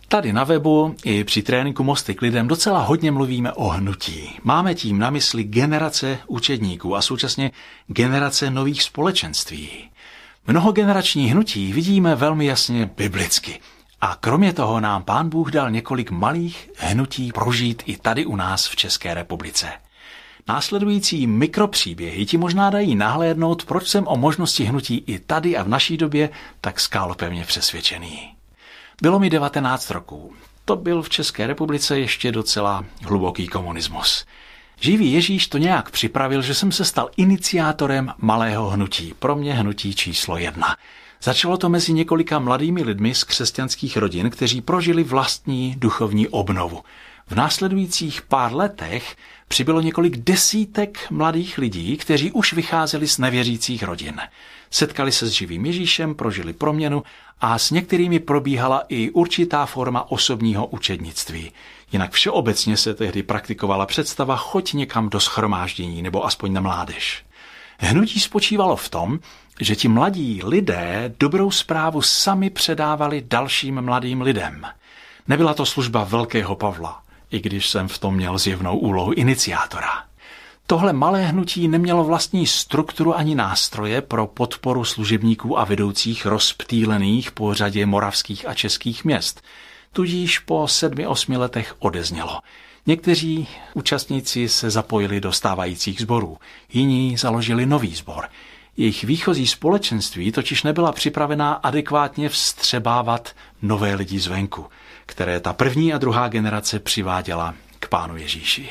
Tady na webu i při tréninku Mosty k lidem docela hodně mluvíme o hnutí. Máme tím na mysli generace učedníků a současně generace nových společenství. Mnohogenerační hnutí vidíme velmi jasně biblicky. A kromě toho nám Pán Bůh dal několik malých hnutí prožít i tady u nás v České republice. Následující mikropříběhy ti možná dají nahlédnout, proč jsem o možnosti hnutí i tady a v naší době tak skálopevně přesvědčený. Bylo mi 19 roků. To byl v České republice ještě docela hluboký komunismus. Živý Ježíš to nějak připravil, že jsem se stal iniciátorem malého hnutí. Pro mě hnutí číslo 1. Začalo to mezi několika mladými lidmi z křesťanských rodin, kteří prožili vlastní duchovní obnovu. V následujících pár letech přibylo několik desítek mladých lidí, kteří už vycházeli z nevěřících rodin. Setkali se s živým Ježíšem, prožili proměnu a s některými probíhala i určitá forma osobního učednictví. Jinak všeobecně se tehdy praktikovala představa choď někam do shromáždění nebo aspoň na mládež. Hnutí spočívalo v tom, že ti mladí lidé dobrou zprávu sami předávali dalším mladým lidem. Nebyla to služba velkého Pavla, i když jsem v tom měl zjevnou úlohu iniciátora. Tohle malé hnutí nemělo vlastní strukturu ani nástroje pro podporu služebníků a vedoucích rozptýlených po řadě moravských a českých měst. Tudíž po 7-8 letech odeznělo. Někteří účastníci se zapojili do stávajících sborů, jiní založili nový sbor. Jejich výchozí společenství totiž nebyla připravená adekvátně vstřebávat nové lidi zvenku, které ta první a druhá generace přiváděla k Pánu Ježíši.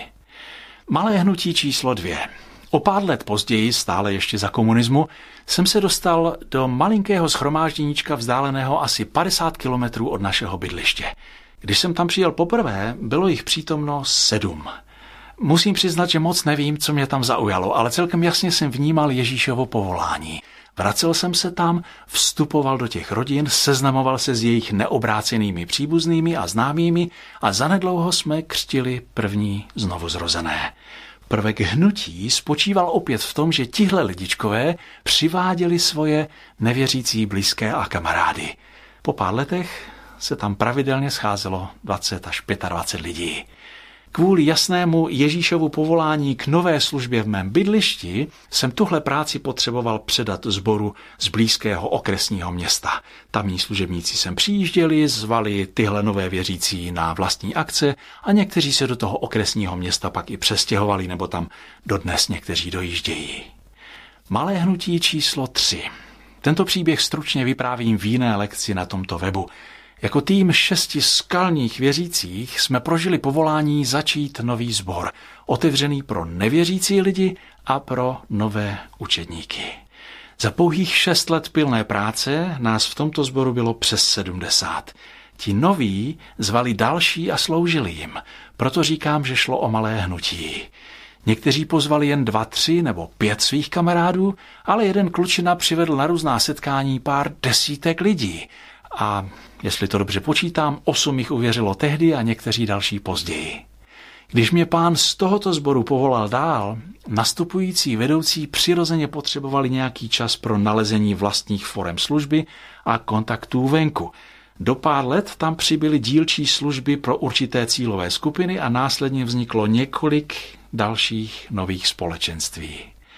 Malé hnutí číslo 2. O pár let později, stále ještě za komunismu, jsem se dostal do malinkého shromážděníčka vzdáleného asi 50 kilometrů od našeho bydliště. Když jsem tam přijel poprvé, bylo jich přítomno 7. Musím přiznat, že moc nevím, co mě tam zaujalo, ale celkem jasně jsem vnímal Ježíšovo povolání. Vracel jsem se tam, vstupoval do těch rodin, seznamoval se s jejich neobrácenými příbuznými a známými a zanedlouho jsme křtili první znovuzrozené. Prvek hnutí spočíval opět v tom, že tihle lidičkové přiváděli svoje nevěřící blízké a kamarády. Po pár letech se tam pravidelně scházelo 20 až 25 lidí. Kvůli jasnému Ježíšovu povolání k nové službě v mém bydlišti jsem tuhle práci potřeboval předat sboru z blízkého okresního města. Tamní služebníci sem přijížděli, zvali tyhle nové věřící na vlastní akce a někteří se do toho okresního města pak i přestěhovali, nebo tam dodnes někteří dojíždějí. Malé hnutí číslo 3. Tento příběh stručně vyprávím v jiné lekci na tomto webu. Jako tým 6 skalních věřících jsme prožili povolání začít nový sbor, otevřený pro nevěřící lidi a pro nové učedníky. Za pouhých 6 let pilné práce nás v tomto sboru bylo přes 70. Ti noví zvali další a sloužili jim, proto říkám, že šlo o malé hnutí. Někteří pozvali jen 2, 3 nebo 5 svých kamarádů, ale jeden klučina přivedl na různá setkání pár desítek lidí. A jestli to dobře počítám, 8 jich uvěřilo tehdy a někteří další později. Když mě Pán z tohoto sboru povolal dál, nastupující vedoucí přirozeně potřebovali nějaký čas pro nalezení vlastních forem služby a kontaktů venku. Do pár let tam přibyly dílčí služby pro určité cílové skupiny a následně vzniklo několik dalších nových společenství.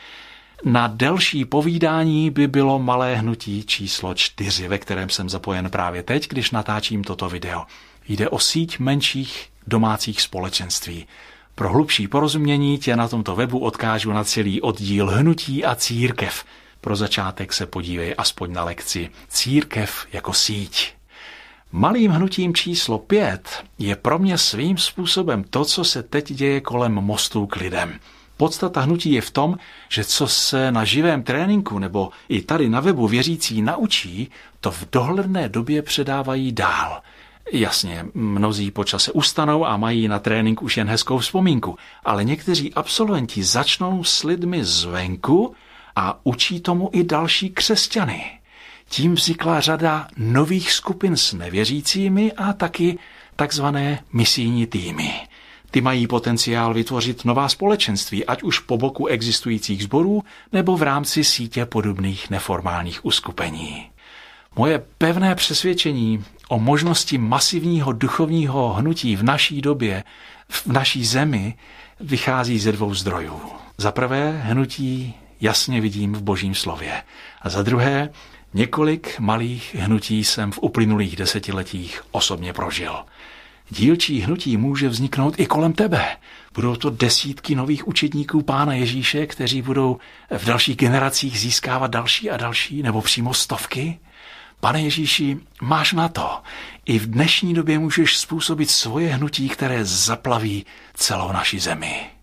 Na delší povídání by bylo malé hnutí číslo 4, ve kterém jsem zapojen právě teď, když natáčím toto video. Jde o síť menších domácích společenství. Pro hlubší porozumění tě na tomto webu odkážu na celý oddíl Hnutí a církev. Pro začátek se podívej aspoň na lekci Církev jako síť. Malým hnutím číslo 5 je pro mě svým způsobem to, co se teď děje kolem Mostů k lidem. Podstata hnutí je v tom, že co se na živém tréninku nebo i tady na webu věřící naučí, to v dohledné době předávají dál. Jasně, mnozí po čase ustanou a mají na trénink už jen hezkou vzpomínku, ale někteří absolventi začnou s lidmi zvenku a učí tomu i další křesťany. Tím vznikla řada nových skupin s nevěřícími a taky takzvané misijní týmy. Ty mají potenciál vytvořit nová společenství, ať už po boku existujících sborů nebo v rámci sítě podobných neformálních uskupení. Moje pevné přesvědčení o možnosti masivního duchovního hnutí v naší době, v naší zemi, vychází ze dvou zdrojů. Za prvé, hnutí jasně vidím v Božím slově. A za druhé, několik malých hnutí jsem v uplynulých desetiletích osobně prožil. Dílčí hnutí může vzniknout i kolem tebe. Budou to desítky nových učedníků Pána Ježíše, kteří budou v dalších generacích získávat další a další, nebo přímo stovky. Pane Ježíši, máš na to. I v dnešní době můžeš způsobit svoje hnutí, které zaplaví celou naši zemi.